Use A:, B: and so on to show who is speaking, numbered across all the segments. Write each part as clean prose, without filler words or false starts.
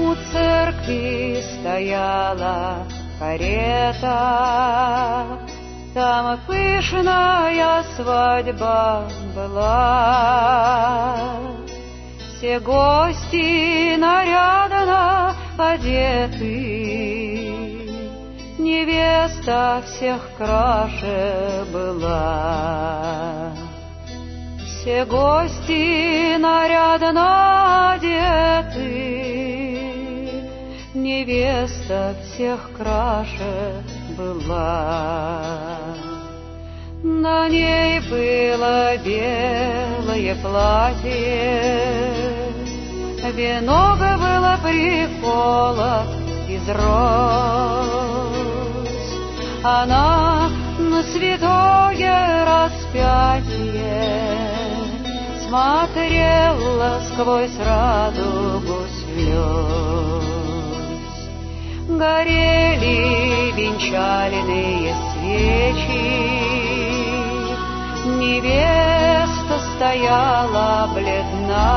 A: У церкви стояла карета, там пышная свадьба была. Все гости нарядно одеты, невеста всех краше была. Все гости нарядно одеты, невеста всех краше была. На ней было белое платье, венок было приколот из роз. Она на святое распятие смотрела сквозь радугу слез. Горели венчальные свечи, невеста стояла бледна.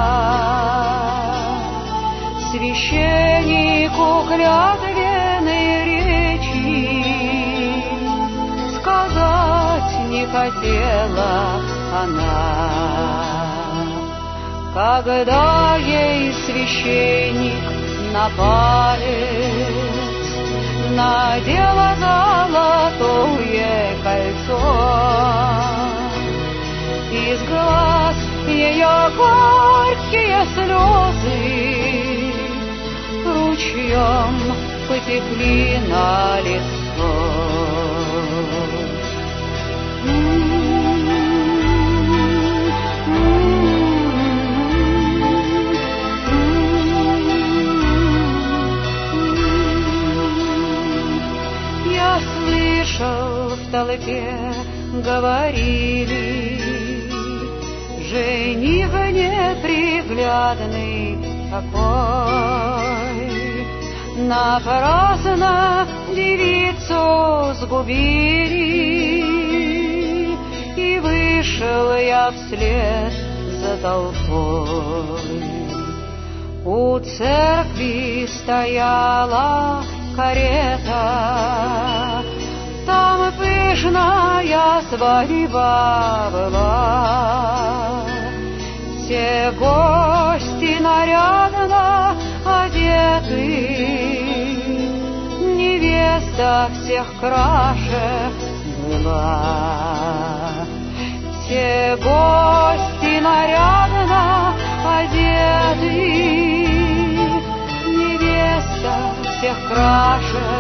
A: Священнику клятвенной речи сказать не хотела она. Когда ей священник на палец надела золотое кольцо, из глаз ее горькие слезы ручьем потекли на лицо. Я слышал, в толпе говорили: жених неприглядный какой, напрасно девицу сгубили. И вышел я вслед за толпой. У церкви стояла карета, там пышная свадьба была. Все гости нарядно одеты, невеста всех краше была. Все гости нарядно одеты, невеста всех краше